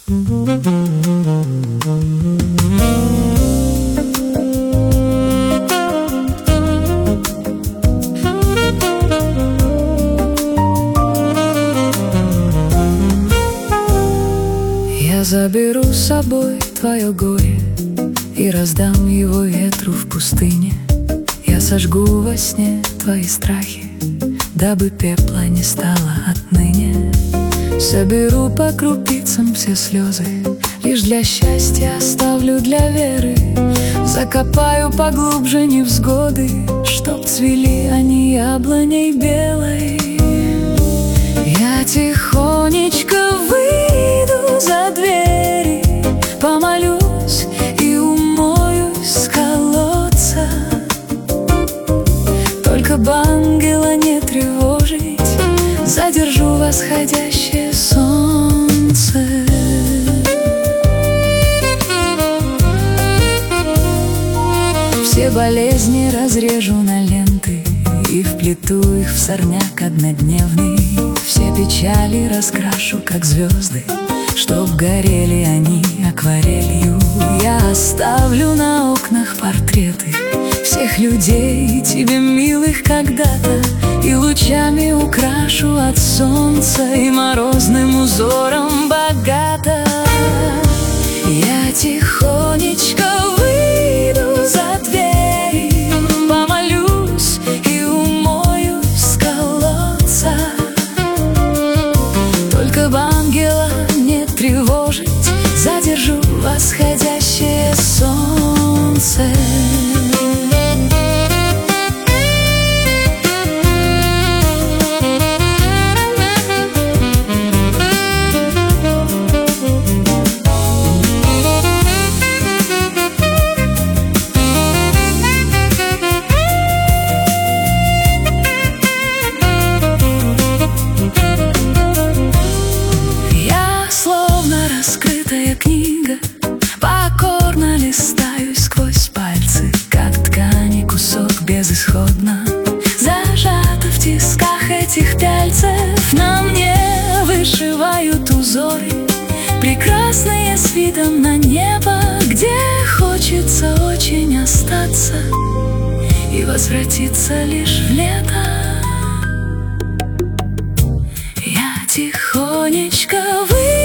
Я заберу с собой твое горе и раздам его ветру в пустыне. Я сожгу во сне твои страхи, дабы пепла не стало отныне. Соберу по крупицам все слезы, лишь для счастья оставлю для веры. Закопаю поглубже невзгоды, чтоб цвели они яблоней белой. Я тихонечко выйду за двери, помолюсь и умоюсь с колодца. Только бы ангела не тревожить, задержу восходящее солнце. Все болезни разрежу на ленты и вплету их в сорняк однодневный. Все печали раскрашу, как звезды, чтоб горели они акварелью. Я оставлю на окнах портреты всех людей, тебе милых когда-то, и лучами украшу от солнца, и морозным узором богато. Я тихонечко выйду за двери, помолюсь и умоюсь с колодца. Только бы ангела не тревожить, задержу восходящее солнце. Раскрытая книга, покорно листаю сквозь пальцы, как ткани кусок безысходно, зажата в тисках этих пяльцев. На мне вышивают узоры, прекрасные с видом на небо, где хочется очень остаться и возвратиться лишь в лето. Я тихонечко выйду